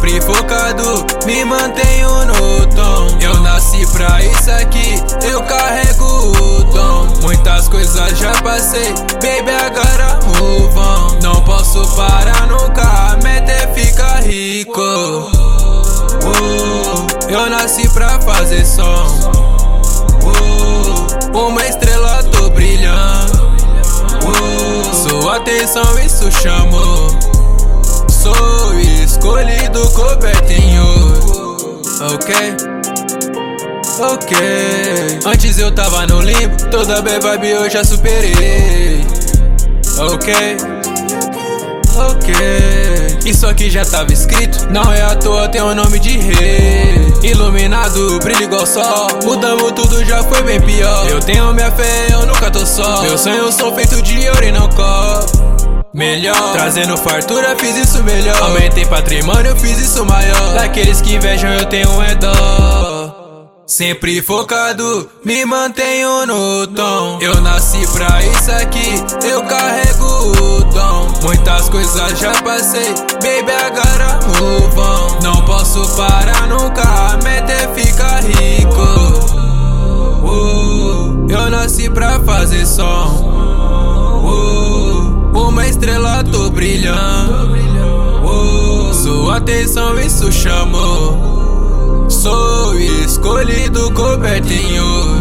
sempre focado, me mantenho no tom. Eu nasci pra isso aqui, eu carrego o dom. Muitas coisas já passei, baby, agora move on. Não posso parar nunca, a meta é ficar rico. Eu nasci pra fazer som. Uma estrela, tô brilhando. Sua atenção, isso chamou. Sou escolhido, coberto em ouro. Ok. Antes eu tava no limbo, toda bad vibe eu já superei. Ok. Isso aqui já tava escrito, não é à toa, tem o nome de rei. Iluminado, brilho igual sol, mudamos tudo, já foi bem pior. Eu tenho minha fé, eu nunca tô só. Meus sonhos são feitos de ouro e não copo. Melhor, trazendo fartura, fiz isso melhor. Aumentei patrimônio, fiz isso maior. Daqueles que invejam eu tenho dó. Sempre focado, me mantenho no tom. Eu nasci pra isso aqui, eu carrego o dom. Muitas coisas já passei, baby, agora move on. Não posso parar nunca, a meta é ficar rico. Eu nasci pra fazer som. Uma estrela, tô brilhando. Sua atenção, isso chamou. Sou escolhido, coberto em ouro.